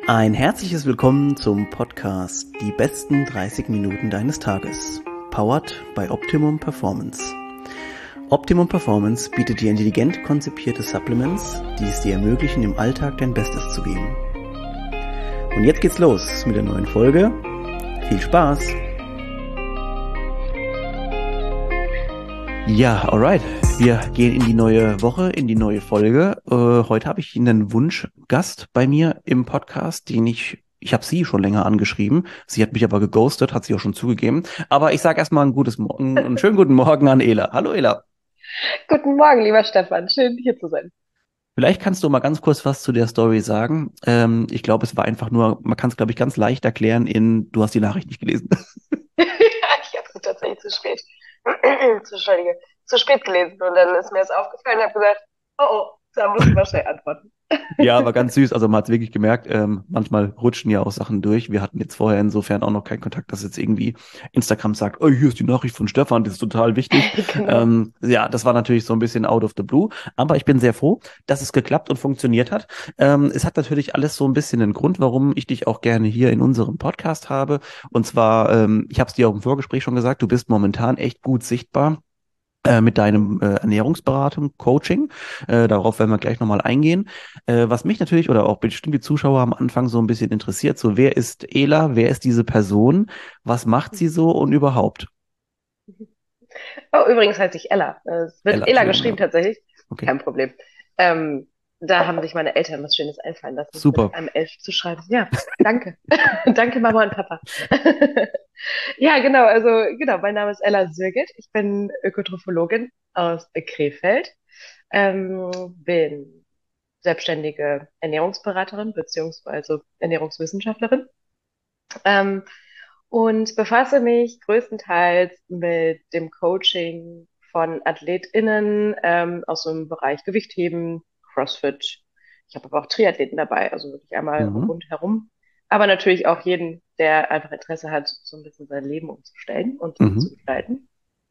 Ein herzliches Willkommen zum Podcast Die besten 30 Minuten deines Tages. Powered by Optimum Performance. Optimum Performance bietet dir intelligent konzipierte Supplements, die es dir ermöglichen, im Alltag dein Bestes zu geben. Und jetzt geht's los mit der neuen Folge. Viel Spaß! Ja, alright. Wir gehen in die neue Woche, in die neue Folge. Heute habe ich einen Wunschgast bei mir im Podcast, ich habe sie schon länger angeschrieben. Sie hat mich aber geghostet, hat sie auch schon zugegeben. Aber ich sage erstmal einen schönen guten Morgen an Ela. Hallo Ela. Guten Morgen, lieber Stefan. Schön, hier zu sein. Vielleicht kannst du mal ganz kurz was zu der Story sagen. Ich glaube, es war einfach nur, man kann es, glaube ich, ganz leicht erklären du hast die Nachricht nicht gelesen. Ich habe sie tatsächlich zu spät, Entschuldige, zu spät gelesen. Und dann ist mir das aufgefallen und habe gesagt, oh, da muss ich mal schnell antworten. Ja, aber ganz süß. Also man hat es wirklich gemerkt, manchmal rutschen ja auch Sachen durch. Wir hatten jetzt vorher insofern auch noch keinen Kontakt, dass jetzt irgendwie Instagram sagt, oh, hier ist die Nachricht von Stefan, das ist total wichtig. Genau. Ja, das war natürlich so ein bisschen out of the blue. Aber ich bin sehr froh, dass es geklappt und funktioniert hat. Es hat natürlich alles so ein bisschen einen Grund, warum ich dich auch gerne hier in unserem Podcast habe. Und zwar, ich habe es dir auch im Vorgespräch schon gesagt, du bist momentan echt gut sichtbar mit deinem Ernährungsberatung, Coaching. Darauf werden wir gleich nochmal eingehen. Was mich natürlich oder auch bestimmt die Zuschauer am Anfang so ein bisschen interessiert, so wer ist Ela, wer ist diese Person, was macht sie so und überhaupt? Oh, übrigens heiße ich Ella. Es wird Ela, Ella Entschuldigung, geschrieben ja. tatsächlich. Okay. Kein Problem. Ähm, Da haben sich meine Eltern was Schönes einfallen lassen, mit Super. einem Elf zu schreiben. Ja, danke. Danke, Mama und Papa. Ja, genau. Also, genau. Mein Name ist Ella Sürget. Ich bin Ökotrophologin aus Krefeld. Bin selbstständige Ernährungsberaterin beziehungsweise Ernährungswissenschaftlerin, ähm, und befasse mich größtenteils mit dem Coaching von AthletInnen aus dem Bereich Gewichtheben, CrossFit. Ich habe aber auch Triathleten dabei, also wirklich einmal Mhm. rundherum. Aber natürlich auch jeden, der einfach Interesse hat, so ein bisschen sein Leben umzustellen und Mhm. umzugestalten.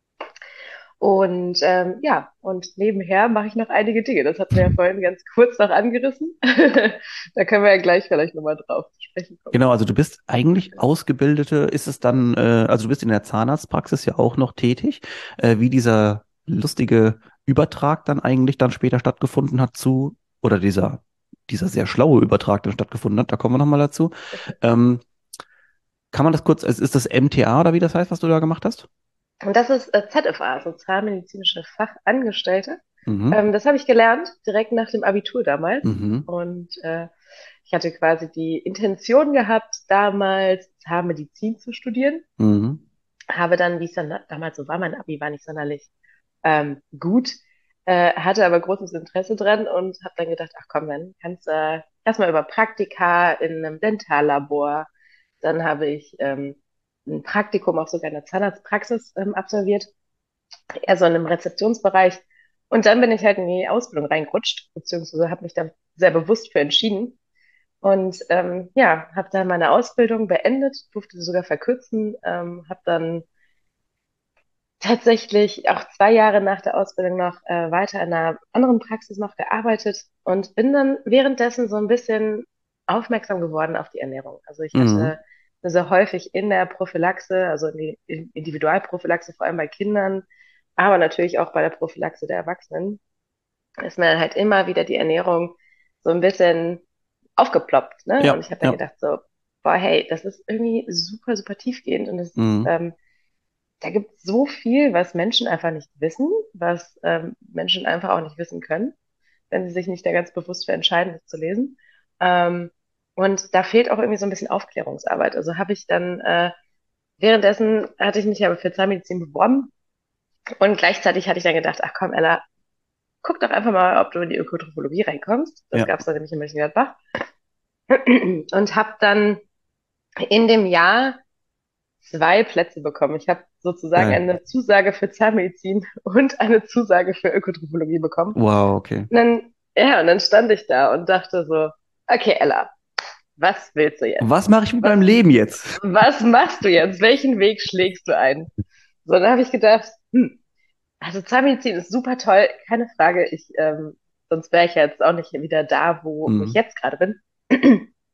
Und ja, und nebenher mache ich noch einige Dinge. Das hatten wir ja vorhin ganz kurz noch angerissen. Da können wir ja gleich vielleicht nochmal drauf zu sprechen kommen. Genau, also du bist eigentlich ausgebildete, ist es dann, also du bist in der Zahnarztpraxis ja auch noch tätig, wie dieser lustige Übertrag dann eigentlich dann später stattgefunden hat oder dieser sehr schlaue Übertrag dann stattgefunden hat, da kommen wir nochmal dazu. Ähm, Kann man das kurz, ist das MTA oder wie das heißt, was du da gemacht hast? Und das ist ZFA, Sozialmedizinische Fachangestellte. Mhm. Das habe ich gelernt direkt nach dem Abitur damals. Mhm. Und ich hatte quasi die Intention gehabt, damals Zahnmedizin zu studieren. Mhm. Habe dann, wie es dann damals so war, mein Abi war nicht sonderlich gut, hatte aber großes Interesse dran und habe dann gedacht, ach komm, dann kannst du erstmal über Praktika in einem Dentallabor. Dann habe ich ein Praktikum auch sogar in der Zahnarztpraxis absolviert, eher so in einem Rezeptionsbereich. Und dann bin ich halt in die Ausbildung reingerutscht, beziehungsweise habe mich da sehr bewusst für entschieden. Und ja, habe dann meine Ausbildung beendet, durfte sie sogar verkürzen, habe dann tatsächlich auch 2 Jahre nach der Ausbildung noch weiter in einer anderen Praxis noch gearbeitet und bin dann währenddessen so ein bisschen aufmerksam geworden auf die Ernährung. Also ich Mhm. hatte sehr häufig in der Prophylaxe, also in die Individualprophylaxe, vor allem bei Kindern, aber natürlich auch bei der Prophylaxe der Erwachsenen, ist mir dann halt immer wieder die Ernährung so ein bisschen aufgeploppt, ne? Und Ja, ich habe dann ja. gedacht so, boah, hey, das ist irgendwie super, super tiefgehend und das ist, Mhm. da gibt es so viel, was Menschen einfach nicht wissen, was Menschen einfach auch nicht wissen können, wenn sie sich nicht da ganz bewusst für entscheiden, das zu lesen. Ähm, und da fehlt auch irgendwie so ein bisschen Aufklärungsarbeit. Also habe ich dann, währenddessen hatte ich mich aber für Zahnmedizin beworben und gleichzeitig hatte ich dann gedacht, ach komm, Ella, guck doch einfach mal, ob du in die Ökotrophologie reinkommst. Das Ja. gab es dann nämlich in Mönchengladbach. Und habe dann in dem Jahr 2 Plätze bekommen. Ich habe sozusagen Geil. eine Zusage für Zahnmedizin und eine Zusage für Ökotrophologie bekommen. Wow, okay. Und dann, ja, und dann stand ich da und dachte so, okay, Ella, was willst du jetzt? Was mache ich mit Was, meinem Leben jetzt? was machst du jetzt? Welchen Weg schlägst du ein? So, dann habe ich gedacht, also Zahnmedizin ist super toll, keine Frage. Sonst wäre ich jetzt auch nicht wieder da, wo ich Mhm. jetzt gerade bin.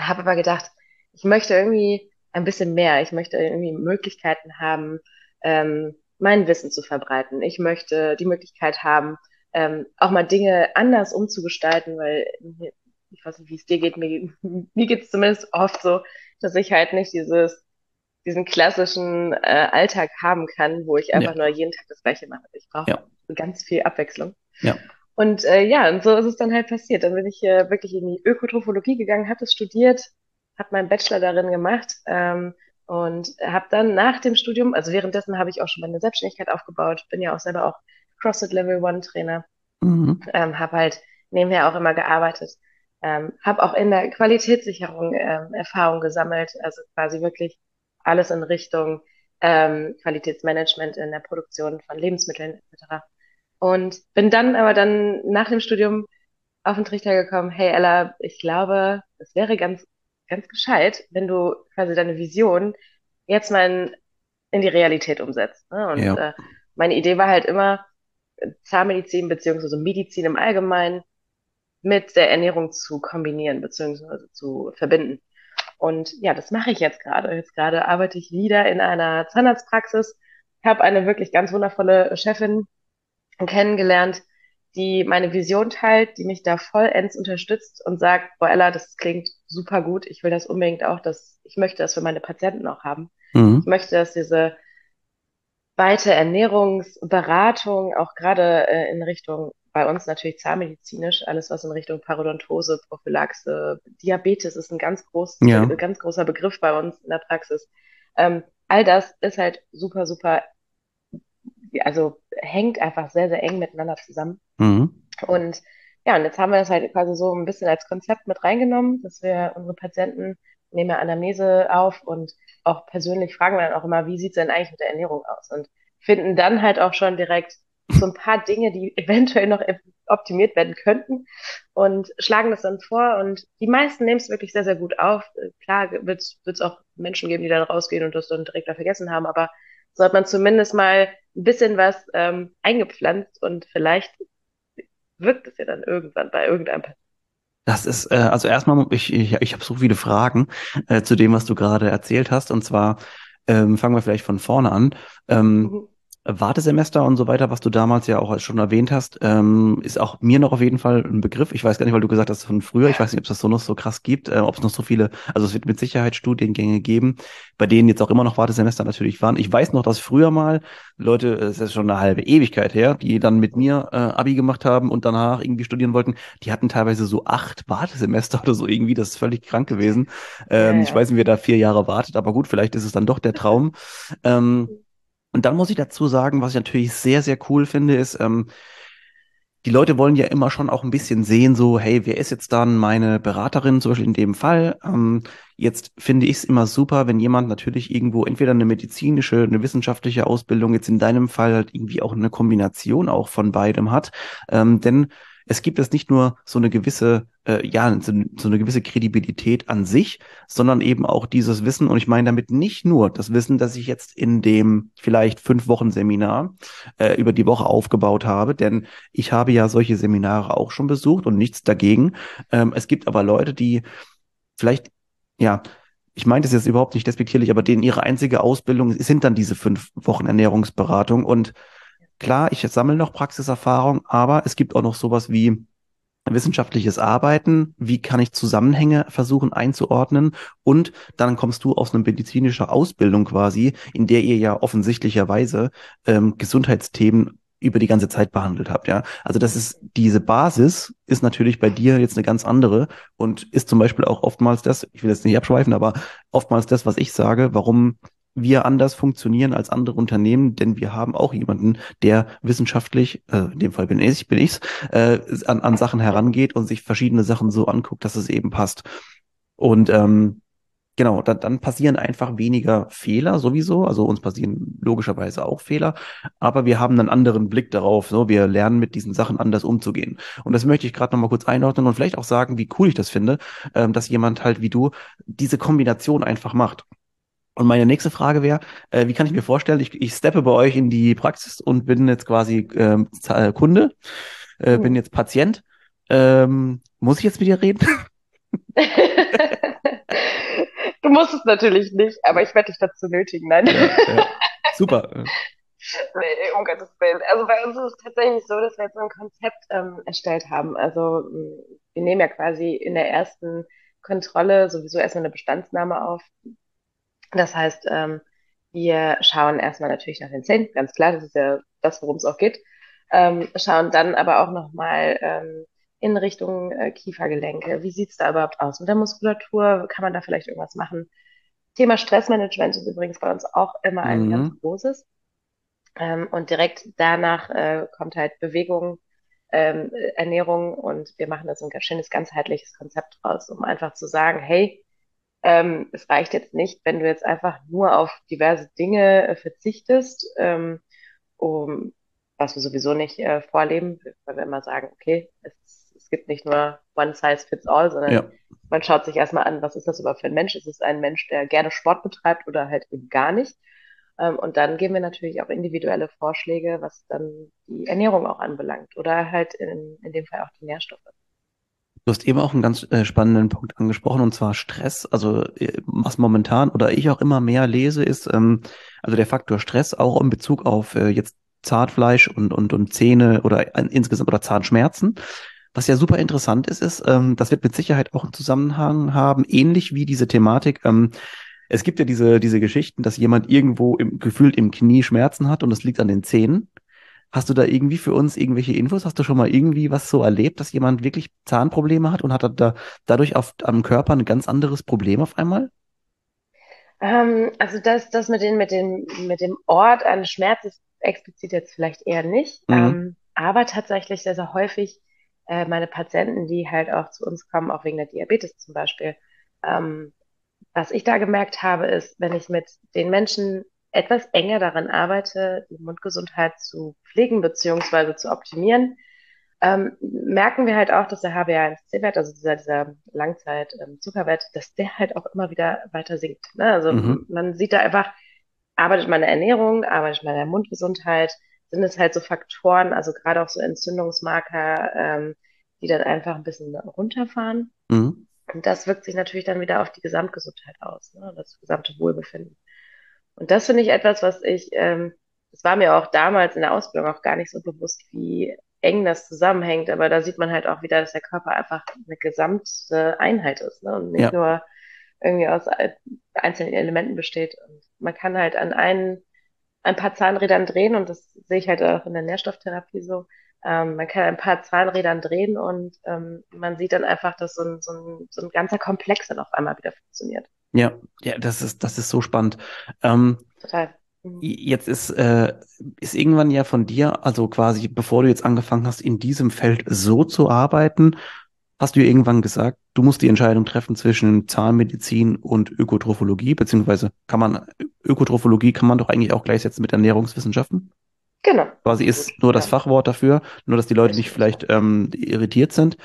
habe aber gedacht, ich möchte irgendwie ein bisschen mehr. Ich möchte irgendwie Möglichkeiten haben, mein Wissen zu verbreiten. Ich möchte die Möglichkeit haben, auch mal Dinge anders umzugestalten, weil ich weiß nicht, wie es dir geht. Mir geht es zumindest oft so, dass ich halt nicht diesen klassischen Alltag haben kann, wo ich Ja, einfach nur jeden Tag das Gleiche mache. Ich brauche ja, ganz viel Abwechslung. ja. Und ja, und so ist es dann halt passiert. Dann bin ich wirklich in die Ökotrophologie gegangen, habe das studiert, habe meinen Bachelor darin gemacht und habe dann nach dem Studium, also währenddessen habe ich auch schon meine Selbstständigkeit aufgebaut, bin ja auch selber auch CrossFit Level One Trainer, Mhm. habe halt nebenher auch immer gearbeitet, habe auch in der Qualitätssicherung Erfahrung gesammelt, also quasi wirklich alles in Richtung Qualitätsmanagement in der Produktion von Lebensmitteln etc. Und bin dann aber dann nach dem Studium auf den Trichter gekommen, hey Ella, ich glaube, es wäre ganz gescheit, wenn du quasi deine Vision jetzt mal in die Realität umsetzt. Ne? Und Ja. meine Idee war halt immer, Zahnmedizin beziehungsweise Medizin im Allgemeinen mit der Ernährung zu kombinieren beziehungsweise zu verbinden. Und ja, das mache ich jetzt gerade. Jetzt gerade arbeite ich wieder in einer Zahnarztpraxis, habe eine wirklich ganz wundervolle Chefin kennengelernt, die meine Vision teilt, die mich da vollends unterstützt und sagt, boah, Ella, das klingt super gut. Ich will das unbedingt auch, ich möchte das für meine Patienten auch haben. Ich Mhm. möchte, dass diese weite Ernährungsberatung, auch gerade in Richtung, bei uns natürlich zahnmedizinisch, alles was in Richtung Parodontose, Prophylaxe, Diabetes ist ein Ja. ganz großer Begriff bei uns in der Praxis. All das ist halt super, super, also hängt einfach sehr, sehr eng miteinander zusammen. Mhm. Und ja, und jetzt haben wir das halt quasi so ein bisschen als Konzept mit reingenommen, dass wir unsere Patienten nehmen ja Anamnese auf und auch persönlich fragen wir dann auch immer, wie sieht's denn eigentlich mit der Ernährung aus? Und finden dann halt auch schon direkt so ein paar Dinge, die eventuell noch optimiert werden könnten und schlagen das dann vor. Und die meisten nehmen es wirklich sehr, sehr gut auf. Klar wird's auch Menschen geben, die dann rausgehen und das dann direkt da vergessen haben, aber so hat man zumindest mal ein bisschen was eingepflanzt und vielleicht wirkt es ja dann irgendwann bei irgendeinem Das ist, also erstmal, ich habe so viele Fragen zu dem, was du gerade erzählt hast. Und zwar fangen wir vielleicht von vorne an. Ähm, Mhm. Wartesemester und so weiter, was du damals ja auch als schon erwähnt hast, ist auch mir noch auf jeden Fall ein Begriff. Ich weiß gar nicht, weil du gesagt hast von früher, ich weiß nicht, ob es das so noch so krass gibt, ob es noch so viele, also es wird mit Sicherheit Studiengänge geben, bei denen jetzt auch immer noch Wartesemester natürlich waren. Ich weiß noch, dass früher mal Leute, es ist schon eine halbe Ewigkeit her, die dann mit mir Abi gemacht haben und danach irgendwie studieren wollten, die hatten teilweise so 8 Wartesemester oder so irgendwie, das ist völlig krank gewesen. Ja, Ich ja. weiß nicht, wer da 4 Jahre wartet, aber gut, vielleicht ist es dann doch der Traum. Ähm, und dann muss ich dazu sagen, was ich natürlich sehr, sehr cool finde, ist, die Leute wollen ja immer schon auch ein bisschen sehen, so, hey, wer ist jetzt dann meine Beraterin, zum Beispiel in dem Fall? Jetzt finde ich es immer super, wenn jemand natürlich irgendwo entweder eine medizinische, eine wissenschaftliche Ausbildung, jetzt in deinem Fall halt irgendwie auch eine Kombination auch von beidem hat. Denn es gibt jetzt nicht nur so eine gewisse, ja, so eine gewisse Kredibilität an sich, sondern eben auch dieses Wissen. Und ich meine damit nicht nur das Wissen, das ich jetzt in dem vielleicht 5 Wochen Seminar über die Woche aufgebaut habe, denn ich habe ja solche Seminare auch schon besucht und nichts dagegen. Es gibt aber Leute, die vielleicht, ja, ich meine das jetzt überhaupt nicht despektierlich, aber denen ihre einzige Ausbildung sind dann diese 5 Wochen Ernährungsberatung. Und klar, ich sammle noch Praxiserfahrung, aber es gibt auch noch sowas wie wissenschaftliches Arbeiten, wie kann ich Zusammenhänge versuchen einzuordnen und dann kommst du aus einer medizinischen Ausbildung quasi, in der ihr ja offensichtlicherweise Gesundheitsthemen über die ganze Zeit behandelt habt, ja. Also das ist, diese Basis ist natürlich bei dir jetzt eine ganz andere und ist zum Beispiel auch oftmals das, ich will jetzt nicht abschweifen, aber oftmals das, was ich sage, warum wir anders funktionieren als andere Unternehmen, denn wir haben auch jemanden, der wissenschaftlich, in dem Fall bin ich's, an Sachen herangeht und sich verschiedene Sachen so anguckt, dass es eben passt. Und genau, dann passieren einfach weniger Fehler sowieso. Also uns passieren logischerweise auch Fehler, aber wir haben einen anderen Blick darauf. So, wir lernen mit diesen Sachen anders umzugehen. Und das möchte ich gerade noch mal kurz einordnen und vielleicht auch sagen, wie cool ich das finde, dass jemand halt wie du diese Kombination einfach macht. Und meine nächste Frage wäre, wie kann ich mir vorstellen, ich steppe bei euch in die Praxis und bin jetzt quasi Kunde, bin Mhm. jetzt Patient. Muss ich jetzt mit dir reden? Du musst es natürlich nicht, aber ich werde dich dazu nötigen, nein. Ja, ja. Super. Nee, um Gottes Willen. Also bei uns ist es tatsächlich so, dass wir jetzt so ein Konzept erstellt haben. Also wir nehmen ja quasi in der ersten Kontrolle sowieso erstmal eine Bestandsnahme auf. Das heißt, wir schauen erstmal natürlich nach den Zähnen, ganz klar, das ist ja das, worum es auch geht. Schauen dann aber auch nochmal in Richtung Kiefergelenke. Wie sieht's da überhaupt aus mit der Muskulatur? Kann man da vielleicht irgendwas machen? Thema Stressmanagement ist übrigens bei uns auch immer ein ganz Mhm. großes. Und direkt danach kommt halt Bewegung, Ernährung und wir machen da so ein ganz schönes ganzheitliches Konzept draus, um einfach zu sagen, hey, es reicht jetzt nicht, wenn du jetzt einfach nur auf diverse Dinge verzichtest, um, was wir sowieso nicht vorleben, weil wir immer sagen, okay, es gibt nicht nur one size fits all, sondern Ja. man schaut sich erstmal an, was ist das überhaupt für ein Mensch? Ist es ein Mensch, der gerne Sport betreibt oder halt eben gar nicht? Und dann geben wir natürlich auch individuelle Vorschläge, was dann die Ernährung auch anbelangt oder halt in dem Fall auch die Nährstoffe. Du hast eben auch einen ganz spannenden Punkt angesprochen, und zwar Stress. Also was momentan oder ich auch immer mehr lese, ist also der Faktor Stress auch in Bezug auf jetzt Zahnfleisch und Zähne oder insgesamt oder Zahnschmerzen. Was ja super interessant ist, das wird mit Sicherheit auch einen Zusammenhang haben, ähnlich wie diese Thematik. Es gibt ja diese Geschichten, dass jemand irgendwo gefühlt im Knie Schmerzen hat und es liegt an den Zähnen. Hast du da irgendwie für uns irgendwelche Infos? Hast du schon mal irgendwie was so erlebt, dass jemand wirklich Zahnprobleme hat und hat er dadurch am Körper ein ganz anderes Problem auf einmal? Also das mit dem Ort an Schmerz ist explizit jetzt vielleicht eher nicht, Mhm. aber tatsächlich sehr, sehr häufig meine Patienten, die halt auch zu uns kommen, auch wegen der Diabetes zum Beispiel, ähm, was ich da gemerkt habe, ist, wenn ich mit den Menschen etwas enger daran arbeite, die Mundgesundheit zu pflegen beziehungsweise zu optimieren, merken wir halt auch, dass der HbA1c-Wert, also dieser Langzeit-Zuckerwert, dass der halt auch immer wieder weiter sinkt. Ne? Also Mhm. man sieht da einfach, arbeitet man an der Ernährung, arbeitet man an der Mundgesundheit, sind es halt so Faktoren, also gerade auch so Entzündungsmarker, die dann einfach ein bisschen runterfahren. Mhm. Und das wirkt sich natürlich dann wieder auf die Gesamtgesundheit aus, ne? Das gesamte Wohlbefinden. Und das finde ich etwas, das war mir auch damals in der Ausbildung auch gar nicht so bewusst, wie eng das zusammenhängt. Aber da sieht man halt auch wieder, dass der Körper einfach eine gesamte Einheit ist, ne? Und nicht Ja, nur irgendwie aus einzelnen Elementen besteht. Und man kann halt ein paar Zahnrädern drehen und das sehe ich halt auch in der Nährstofftherapie so. Man kann ein paar Zahnrädern drehen und man sieht dann einfach, dass so ein ganzer Komplex dann auf einmal wieder funktioniert. ja, ja, das ist so spannend. Ähm, Total. Mhm. Jetzt ist irgendwann ja von dir, also quasi bevor du jetzt angefangen hast, in diesem Feld so zu arbeiten, hast du ja irgendwann gesagt, du musst die Entscheidung treffen zwischen Zahnmedizin und Ökotrophologie, beziehungsweise Ökotrophologie kann man doch eigentlich auch gleichsetzen mit Ernährungswissenschaften. Genau, Quasi absolut. ist nur das Ja, Fachwort dafür, nur dass die Leute nicht richtig. vielleicht irritiert sind.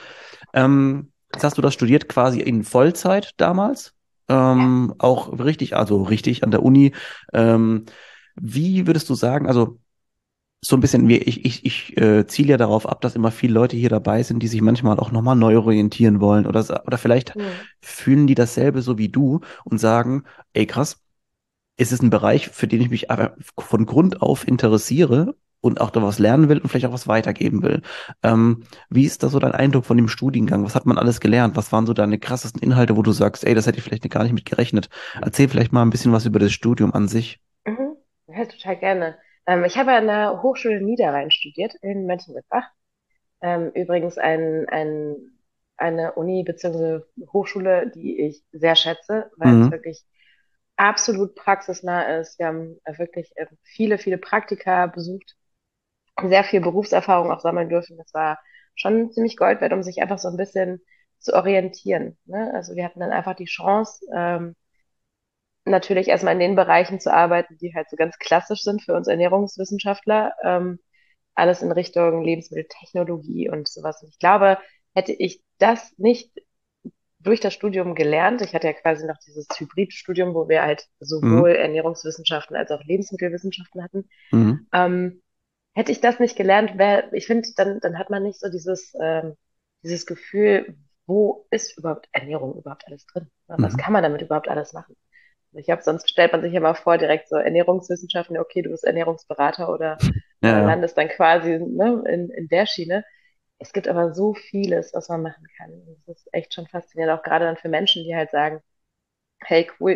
Jetzt hast du das studiert quasi in Vollzeit damals, Ja. auch richtig, also richtig an der Uni. Ähm, Wie würdest du sagen, also so ein bisschen, ich ziele ja darauf ab, dass immer viele Leute hier dabei sind, die sich manchmal auch nochmal neu orientieren wollen oder vielleicht Mhm. fühlen die dasselbe so wie du und sagen, ey krass, es ist ein Bereich, für den ich mich aber von Grund auf interessiere und auch da was lernen will und vielleicht auch was weitergeben will. Wie ist da so dein Eindruck von dem Studiengang? Was hat man alles gelernt? Was waren so deine krassesten Inhalte, wo du sagst, ey, das hätte ich vielleicht gar nicht mit gerechnet? Erzähl vielleicht mal ein bisschen was über das Studium an sich. Mhm. Ja, total gerne. Ich habe an der Hochschule Niederrhein studiert in Mönchengladbach. Übrigens eine Uni bzw. Hochschule, die ich sehr schätze, weil es Mhm. wirklich absolut praxisnah ist. Wir haben wirklich viele, viele Praktika besucht, sehr viel Berufserfahrung auch sammeln dürfen. Das war schon ziemlich Gold wert, um sich einfach so ein bisschen zu orientieren. Ne? Also wir hatten dann einfach die Chance, natürlich erstmal in den Bereichen zu arbeiten, die halt so ganz klassisch sind für uns Ernährungswissenschaftler. Alles in Richtung Lebensmitteltechnologie und sowas. Und ich glaube, hätte ich das nicht durch das Studium gelernt, ich hatte ja quasi noch dieses Hybridstudium, wo wir halt sowohl Mhm. Ernährungswissenschaften als auch Lebensmittelwissenschaften hatten, Mhm. ähm, ich das nicht gelernt, ich finde, dann hat man nicht so dieses Gefühl, wo ist überhaupt Ernährung überhaupt alles drin? Was Mhm. kann man damit überhaupt alles machen? Ich habe, sonst stellt man sich ja mal vor, direkt so Ernährungswissenschaften, okay, du bist Ernährungsberater oder Ja, ja. landest dann quasi ne, in der Schiene. Es gibt aber so vieles, was man machen kann. Und das ist echt schon faszinierend, auch gerade dann für Menschen, die halt sagen, hey, cool,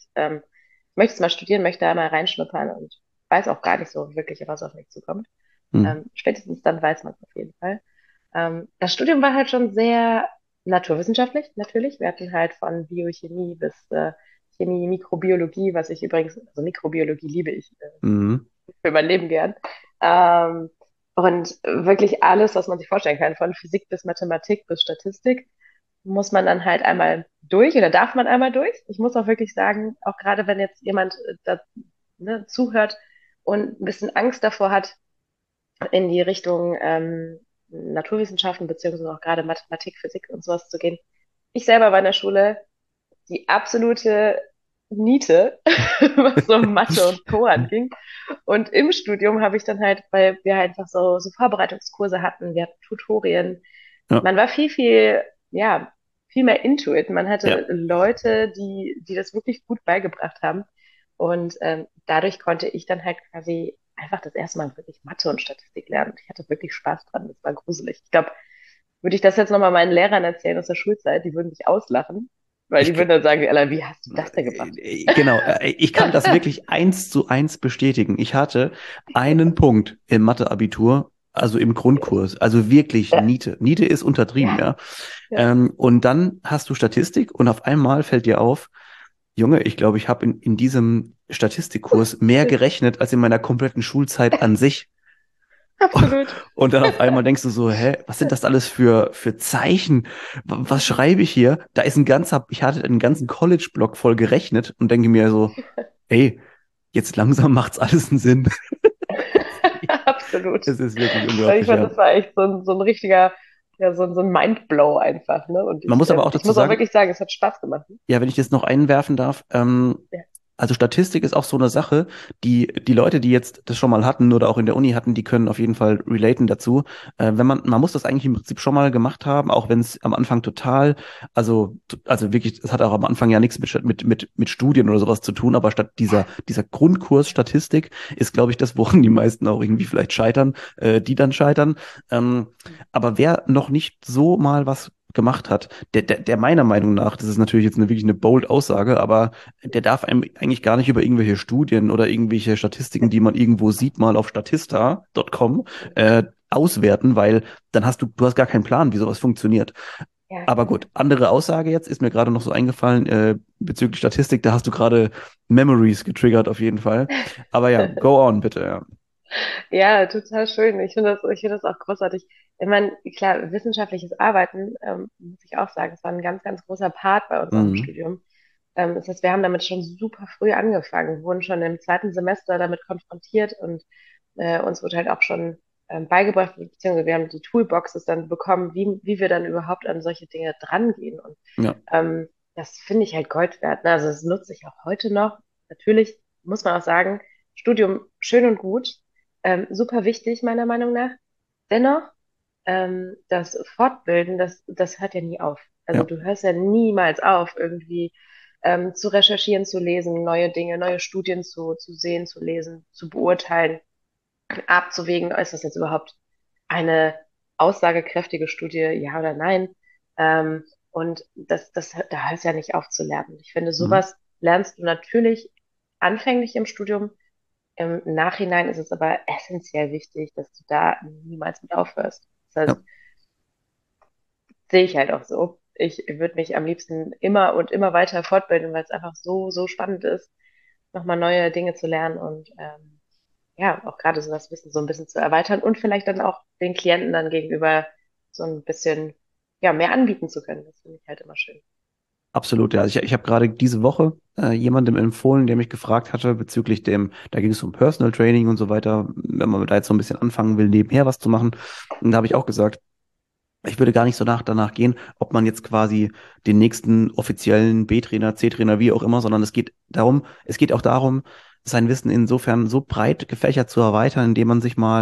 ich möchte es mal studieren, möchte da mal reinschnuppern und weiß auch gar nicht so wirklich, was auf mich zukommt. Mhm. Spätestens dann weiß man es auf jeden Fall. Das Studium war halt schon sehr naturwissenschaftlich, natürlich. Wir hatten halt von Biochemie bis Chemie, Mikrobiologie, was ich übrigens, also Mikrobiologie liebe ich Mhm. für mein Leben gern. Ähm, und wirklich alles, was man sich vorstellen kann, von Physik bis Mathematik bis Statistik, muss man dann halt einmal durch oder darf man einmal durch. Ich muss auch wirklich sagen, auch gerade wenn jetzt jemand da, ne, zuhört und ein bisschen Angst davor hat, in die Richtung Naturwissenschaften beziehungsweise auch gerade Mathematik, Physik und sowas zu gehen. Ich selber war in der Schule die absolute Niete, was so Mathe und Co. anging. Und im Studium habe ich dann halt, weil wir halt einfach so Vorbereitungskurse hatten, wir hatten Tutorien. Ja, Man war ja, viel mehr into it. Man ja. hatte Leute, die das wirklich gut beigebracht haben. Und dadurch konnte ich dann halt quasi einfach das erste Mal wirklich Mathe und Statistik lernen. Und ich hatte wirklich Spaß dran. Das war gruselig. Ich glaube, würde ich das jetzt nochmal meinen Lehrern erzählen aus der Schulzeit, die würden mich auslachen, weil die Ich, würden dann sagen, Ella, wie hast du das denn gemacht? genau, ich kann das wirklich 1:1 bestätigen. Ich hatte einen Punkt im Mathe-Abitur, also im Grundkurs, also wirklich Ja, Niete. Niete ist untertrieben, ja, ja. ja. Und dann hast du Statistik und auf einmal fällt dir auf, Junge, ich glaube, ich habe in diesem Statistikkurs mehr gerechnet als in meiner kompletten Schulzeit an sich. Absolut. Und dann auf einmal denkst du so, hä, was sind das alles für Zeichen? Was schreibe ich hier? Da ist ich hatte einen ganzen College-Block voll gerechnet und denke mir so, ey, jetzt langsam macht's alles einen Sinn. Absolut. Es ist wirklich Also ich unglaublich, fand, ja. das war echt so ein richtiger, ja, so ein Mindblow einfach, ne? Und Man muss aber auch ich dazu muss auch sagen, wirklich sagen, es hat Spaß gemacht. ja, wenn ich das noch einwerfen darf, Ja. also Statistik ist auch so eine Sache, die Leute, die jetzt das schon mal hatten oder auch in der Uni hatten, die können auf jeden Fall relaten dazu. Wenn man muss das eigentlich im Prinzip schon mal gemacht haben, auch wenn es am Anfang total, also wirklich, es hat auch am Anfang ja nichts mit Studien oder sowas zu tun, aber statt dieser Grundkurs Statistik ist, glaube ich, das, woran die meisten auch irgendwie vielleicht scheitern, die dann scheitern. Aber wer noch nicht so mal was gemacht hat, der meiner Meinung nach, das ist natürlich jetzt wirklich eine bold Aussage, aber der darf einem eigentlich gar nicht über irgendwelche Studien oder irgendwelche Statistiken, die man irgendwo sieht, mal auf statista.com auswerten, weil dann du hast gar keinen Plan, wie sowas funktioniert. Ja, Aber gut, andere Aussage jetzt ist mir gerade noch so eingefallen bezüglich Statistik, da hast du gerade Memories getriggert auf jeden Fall. Aber ja, go on bitte, ja. ja, total schön. Ich finde das auch großartig. Ich meine, klar, wissenschaftliches Arbeiten, muss ich auch sagen, es war ein ganz, ganz großer Part bei uns auch im Mhm. Studium. Das heißt, wir haben damit schon super früh angefangen, wurden schon im zweiten Semester damit konfrontiert und uns wurde halt auch schon beigebracht, beziehungsweise wir haben die Toolboxes dann bekommen, wie wir dann überhaupt an solche Dinge drangehen. Und Ja, das finde ich halt Gold wert. Ne? Also das nutze ich auch heute noch. Natürlich muss man auch sagen, Studium schön und gut, super wichtig meiner Meinung nach. Dennoch, das Fortbilden, das hört ja nie auf. Also ja. du hörst ja niemals auf, irgendwie zu recherchieren, zu lesen, neue Dinge, neue Studien zu sehen, zu lesen, zu beurteilen, abzuwägen, ist das jetzt überhaupt eine aussagekräftige Studie, ja oder nein? Und da hörst du ja nicht auf zu lernen. Ich finde, Mhm. sowas lernst du natürlich anfänglich im Studium. Im Nachhinein ist es aber essentiell wichtig, dass du da niemals mit aufhörst. Das Ja. heißt, sehe ich halt auch so. Ich würde mich am liebsten immer und immer weiter fortbilden, weil es einfach so spannend ist, nochmal neue Dinge zu lernen und ja, auch gerade so das Wissen so ein bisschen zu erweitern und vielleicht dann auch den Klienten dann gegenüber so ein bisschen, ja, mehr anbieten zu können. Das finde ich halt immer schön. Absolut, ja. Ich habe gerade diese Woche jemandem empfohlen, der mich gefragt hatte bezüglich da ging es um Personal Training und so weiter, wenn man da jetzt so ein bisschen anfangen will, nebenher was zu machen. Und da habe ich auch gesagt, ich würde gar nicht so danach gehen, ob man jetzt quasi den nächsten offiziellen B-Trainer, C-Trainer, wie auch immer, sondern es geht auch darum, sein Wissen insofern so breit gefächert zu erweitern, indem man sich mal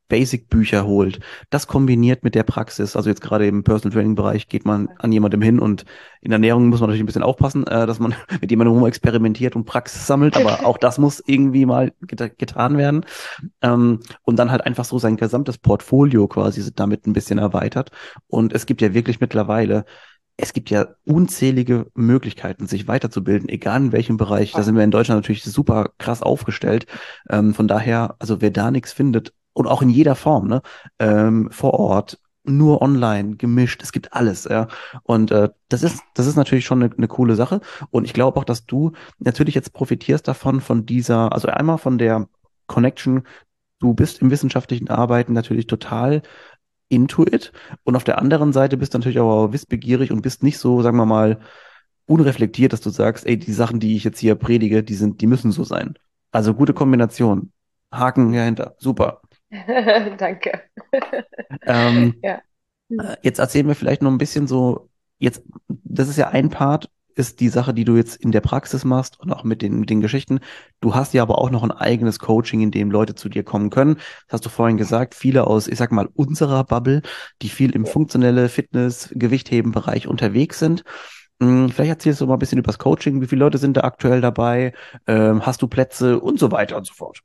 Basic-Bücher holt, das kombiniert mit der Praxis, also jetzt gerade im Personal Training-Bereich geht man an jemandem hin und in der Ernährung muss man natürlich ein bisschen aufpassen, dass man mit jemandem rum experimentiert und Praxis sammelt, aber auch das muss irgendwie mal getan werden. Und dann halt einfach so sein gesamtes Portfolio quasi damit ein bisschen erweitert. Und es gibt ja wirklich mittlerweile, es gibt ja unzählige Möglichkeiten, sich weiterzubilden, egal in welchem Bereich. Da sind wir in Deutschland natürlich super krass aufgestellt. Von daher, also wer da nichts findet, und auch in jeder Form, ne, vor Ort, nur online, gemischt, es gibt alles, ja. Und das ist natürlich schon eine coole Sache. Und ich glaube auch, dass du natürlich jetzt profitierst davon, von dieser, also einmal von der Connection. Du bist im wissenschaftlichen Arbeiten natürlich total into it und auf der anderen Seite bist du natürlich auch wissbegierig und bist nicht so, sagen wir mal, unreflektiert, dass du sagst, ey, die Sachen, die ich jetzt hier predige, die müssen so sein. Also gute Kombination. Haken dahinter. Super. Danke. Ähm, Ja. Jetzt erzählen wir vielleicht noch ein bisschen so, jetzt, das ist ja ein Part, ist die Sache, die du jetzt in der Praxis machst und auch mit den Geschichten. Du hast ja aber auch noch ein eigenes Coaching, in dem Leute zu dir kommen können. Das hast du vorhin gesagt, viele aus, ich sag mal, unserer Bubble, die viel im funktionelle Fitness, Gewichtheben-Bereich unterwegs sind. Vielleicht erzählst du mal ein bisschen über das Coaching. Wie viele Leute sind da aktuell dabei? Hast du Plätze und so weiter und so fort?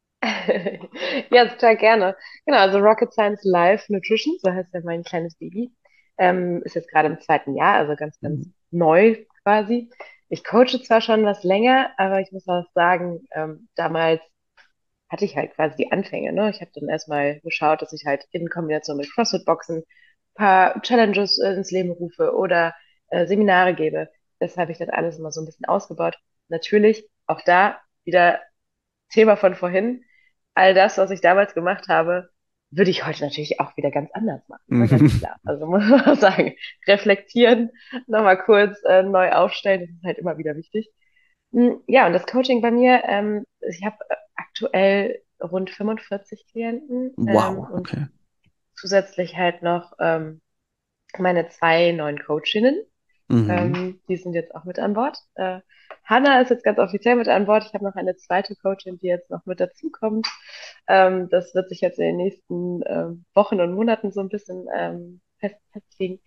Ja, total gerne. Genau, also Rocket Science Life Nutrition, so heißt ja mein kleines Baby, ist jetzt gerade im zweiten Jahr, also ganz, ganz Mhm. neu quasi. Ich coache zwar schon was länger, aber ich muss auch sagen, damals hatte ich halt quasi die Anfänge, ne? Ich habe dann erstmal geschaut, dass ich halt in Kombination mit CrossFit-Boxen ein paar Challenges ins Leben rufe oder Seminare gebe. Das habe ich dann alles immer so ein bisschen ausgebaut. Natürlich, auch da wieder Thema von vorhin, all das, was ich damals gemacht habe, würde ich heute natürlich auch wieder ganz anders machen, ne? Ganz Mhm. klar. Also muss man auch sagen, reflektieren, nochmal kurz neu aufstellen, das ist halt immer wieder wichtig. Ja, und das Coaching bei mir, ich habe aktuell rund 45 Klienten Wow, und okay. zusätzlich halt noch meine zwei neuen Coachinnen. Mhm. Die sind jetzt auch mit an Bord. Hanna ist jetzt ganz offiziell mit an Bord. Ich habe noch eine zweite Coachin, die jetzt noch mit dazukommt. Das wird sich jetzt in den nächsten Wochen und Monaten so ein bisschen festlegen.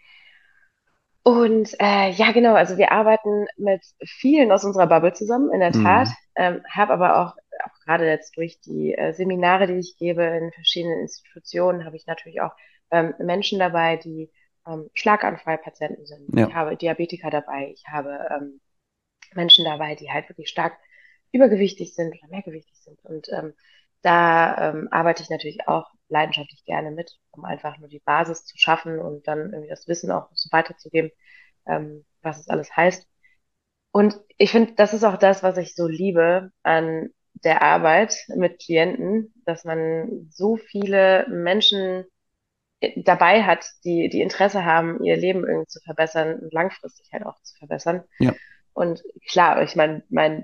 Und ja, genau, also wir arbeiten mit vielen aus unserer Bubble zusammen, in der Tat, Mhm. habe aber auch gerade jetzt durch die Seminare, die ich gebe in verschiedenen Institutionen, habe ich natürlich auch Menschen dabei, die Schlaganfallpatienten sind. Ja. Ich habe Diabetiker dabei, ich habe Menschen dabei, die halt wirklich stark übergewichtig sind oder mehrgewichtig sind. Und da arbeite ich natürlich auch leidenschaftlich gerne mit, um einfach nur die Basis zu schaffen und dann irgendwie das Wissen auch so weiterzugeben, was es alles heißt. Und ich finde, das ist auch das, was ich so liebe an der Arbeit mit Klienten, dass man so viele Menschen dabei hat, die Interesse haben, ihr Leben irgendwie zu verbessern und langfristig halt auch zu verbessern. Ja. Und klar, ich meine,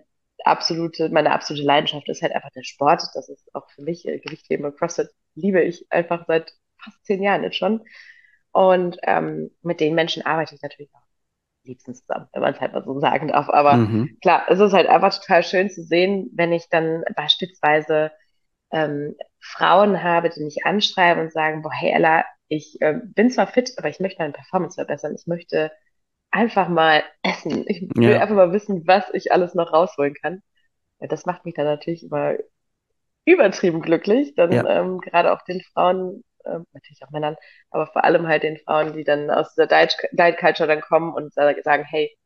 meine absolute Leidenschaft ist halt einfach der Sport. Das ist auch für mich Gewichtheben und CrossFit liebe ich einfach seit fast 10 Jahren jetzt schon. Und mit den Menschen arbeite ich natürlich auch am liebsten zusammen, wenn man es halt mal so sagen darf. Aber Mhm. klar, es ist halt einfach total schön zu sehen, wenn ich dann beispielsweise Frauen habe, die mich anschreiben und sagen, boah, hey Ella, ich bin zwar fit, aber ich möchte meine Performance verbessern. Ich möchte einfach mal essen. Ich will Ja. einfach mal wissen, was ich alles noch rausholen kann. Ja, das macht mich dann natürlich immer übertrieben glücklich. Dann Ja. gerade auch den Frauen, natürlich auch Männern, aber vor allem halt den Frauen, die dann aus der Diet Culture dann kommen und sagen, hey,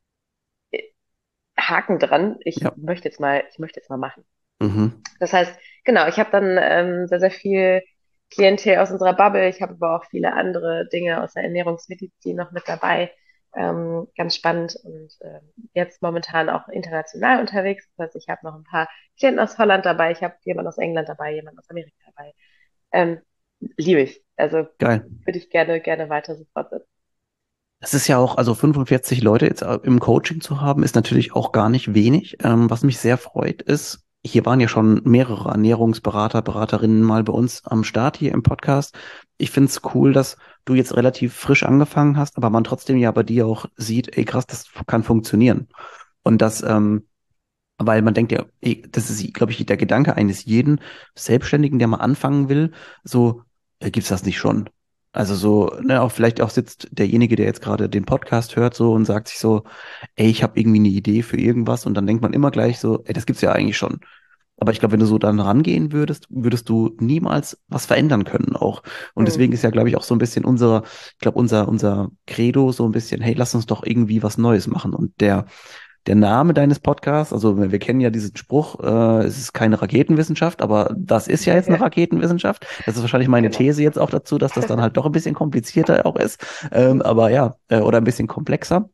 Haken dran, Ja. ich möchte jetzt mal machen. Mhm. Das heißt, genau, ich habe dann sehr, sehr viel Klientel aus unserer Bubble. Ich habe aber auch viele andere Dinge aus der Ernährungsmedizin noch mit dabei. Ganz spannend und jetzt momentan auch international unterwegs. Das heißt, ich habe noch ein paar Klienten aus Holland dabei, ich habe jemanden aus England dabei, jemanden aus Amerika dabei. Ähm, liebe ich. Also Geil. würde ich gerne, gerne weiter so fortsetzen. Das ist ja auch, also 45 Leute jetzt im Coaching zu haben, ist natürlich auch gar nicht wenig. Was mich sehr freut, ist, hier waren ja schon mehrere Ernährungsberater, Beraterinnen mal bei uns am Start hier im Podcast. Ich finde es cool, dass du jetzt relativ frisch angefangen hast, aber man trotzdem ja bei dir auch sieht, ey krass, das kann funktionieren. Und das Weil man denkt ja, das ist, glaube ich, der Gedanke eines jeden Selbstständigen, der mal anfangen will, so, gibt's das nicht schon? Also so, ne, auch vielleicht auch sitzt derjenige, der jetzt gerade den Podcast hört, so und sagt sich so, ey, ich habe irgendwie eine Idee für irgendwas und dann denkt man immer gleich so, ey, das gibt's ja eigentlich schon. Aber ich glaube, wenn du so dann rangehen würdest, würdest du niemals was verändern können auch. Und Mhm. deswegen ist ja, glaube ich, auch so ein bisschen ich glaube, unser Credo so ein bisschen, hey, lass uns doch irgendwie was Neues machen. Und der Name deines Podcasts, also wir kennen ja diesen Spruch, es ist keine Raketenwissenschaft, aber das ist ja jetzt eine Raketenwissenschaft. Das ist wahrscheinlich meine Genau. These jetzt auch dazu, dass das dann halt doch ein bisschen komplizierter auch ist. Aber ja, oder ein bisschen komplexer.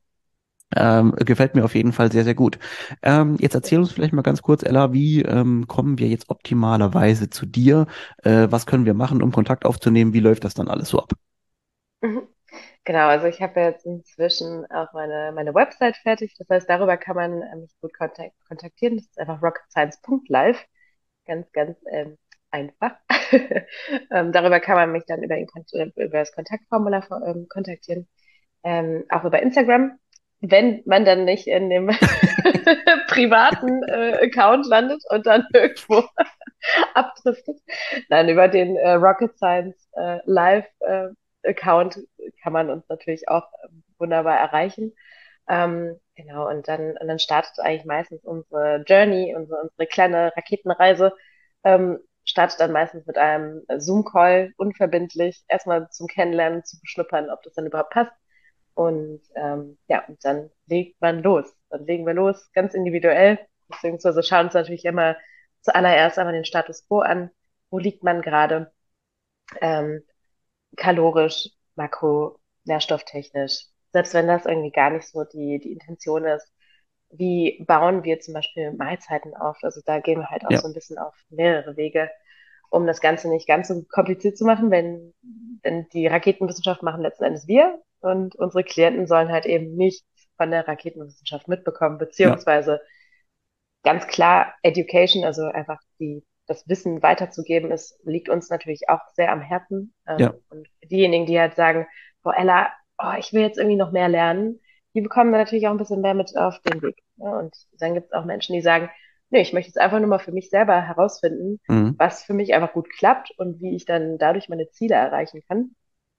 Gefällt mir auf jeden Fall sehr, sehr gut. Jetzt erzähl uns vielleicht mal ganz kurz, Ella, wie kommen wir jetzt optimalerweise zu dir? Was können wir machen, um Kontakt aufzunehmen? Wie läuft das dann alles so ab? Mhm. Genau, also ich habe jetzt inzwischen auch meine Website fertig. Das heißt, darüber kann man mich gut kontaktieren. Das ist einfach rocketscience.live. Ganz, ganz einfach. Darüber kann man mich dann über das Kontaktformular kontaktieren. Auch über Instagram. Wenn man dann nicht in dem privaten Account landet und dann irgendwo abdriftet. Nein, über den Rocket Science Live Account kann man uns natürlich auch wunderbar erreichen. Genau, und dann startet eigentlich meistens unsere Journey, unsere kleine Raketenreise, startet dann meistens mit einem Zoom-Call, unverbindlich, erstmal zum Kennenlernen, zu beschnuppern, ob das dann überhaupt passt. Und ja, und dann legt man los. Dann legen wir los, ganz individuell, beziehungsweise schauen uns natürlich immer zuallererst einmal den Status quo an. Wo liegt man gerade? Ähm, kalorisch, makro, nährstofftechnisch. Selbst wenn das irgendwie gar nicht so die Intention ist, wie bauen wir zum Beispiel Mahlzeiten auf? Also da gehen wir halt auch Ja, so ein bisschen auf mehrere Wege, um das Ganze nicht ganz so kompliziert zu machen, denn die Raketenwissenschaft machen letzten Endes wir und unsere Klienten sollen halt eben nichts von der Raketenwissenschaft mitbekommen, ja, beziehungsweise ganz klar Education, also einfach das Wissen weiterzugeben, liegt uns natürlich auch sehr am Herzen. ja. Und diejenigen, die halt sagen, boah, Ella, oh, ich will jetzt irgendwie noch mehr lernen, die bekommen dann natürlich auch ein bisschen mehr mit auf den Weg. Ne? Und dann gibt es auch Menschen, die sagen, nee, ich möchte jetzt einfach nur mal für mich selber herausfinden, Mhm. was für mich einfach gut klappt und wie ich dann dadurch meine Ziele erreichen kann.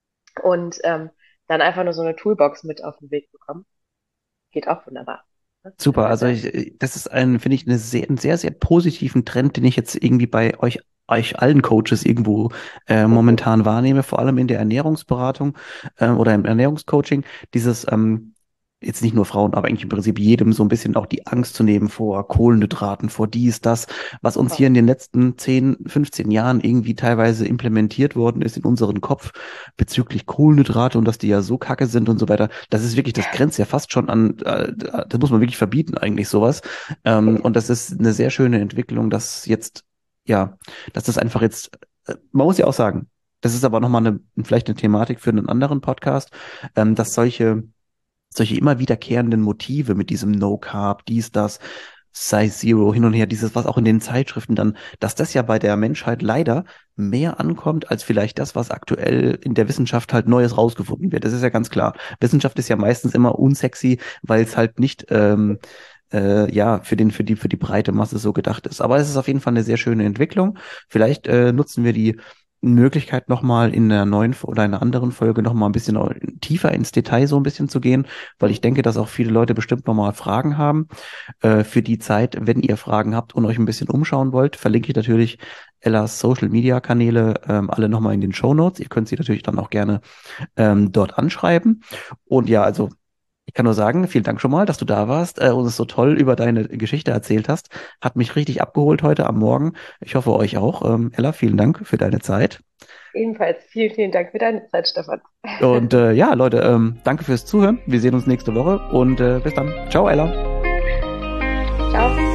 Und dann einfach nur so eine Toolbox mit auf den Weg bekommen. Geht auch wunderbar. Ne? Super, also Also, das ist finde ich, einen sehr, sehr positiven Trend, den ich jetzt irgendwie bei euch allen Coaches irgendwo mhm. momentan wahrnehme, vor allem in der Ernährungsberatung oder im Ernährungscoaching, dieses jetzt nicht nur Frauen, aber eigentlich im Prinzip jedem so ein bisschen auch die Angst zu nehmen vor Kohlenhydraten, vor dies, das, was uns hier Voll. in den letzten 10, 15 Jahren irgendwie teilweise implementiert worden ist in unseren Kopf bezüglich Kohlenhydrate und dass die ja so kacke sind und so weiter. Das ist wirklich, das grenzt ja fast schon an, das muss man wirklich verbieten eigentlich sowas. Und das ist eine sehr schöne Entwicklung, dass jetzt, ja, dass das einfach jetzt, man muss ja auch sagen, das ist aber nochmal vielleicht eine Thematik für einen anderen Podcast, dass solche immer wiederkehrenden Motive mit diesem No Carb, dies, das, Size Zero hin und her, dieses, was auch in den Zeitschriften dann, dass das ja bei der Menschheit leider mehr ankommt, als vielleicht das, was aktuell in der Wissenschaft halt Neues rausgefunden wird. Das ist ja ganz klar. Wissenschaft ist ja meistens immer unsexy, weil es halt nicht ja, für die breite Masse so gedacht ist. Aber es ist auf jeden Fall eine sehr schöne Entwicklung. Vielleicht nutzen wir die Möglichkeit nochmal in einer neuen oder einer anderen Folge nochmal ein bisschen tiefer ins Detail so ein bisschen zu gehen, weil ich denke, dass auch viele Leute bestimmt nochmal Fragen haben. Für die Zeit, wenn ihr Fragen habt und euch ein bisschen umschauen wollt, verlinke ich natürlich Ellas Social Media Kanäle alle nochmal in den Show Notes. Ihr könnt sie natürlich dann auch gerne dort anschreiben. Und ja, also ich kann nur sagen, vielen Dank schon mal, dass du da warst und es so toll über deine Geschichte erzählt hast. Hat mich richtig abgeholt heute am Morgen. Ich hoffe euch auch. Ella, vielen Dank für deine Zeit. Ebenfalls vielen, vielen Dank für deine Zeit, Stefan. Und ja, Leute, danke fürs Zuhören. Wir sehen uns nächste Woche und bis dann. Ciao, Ella. Ciao.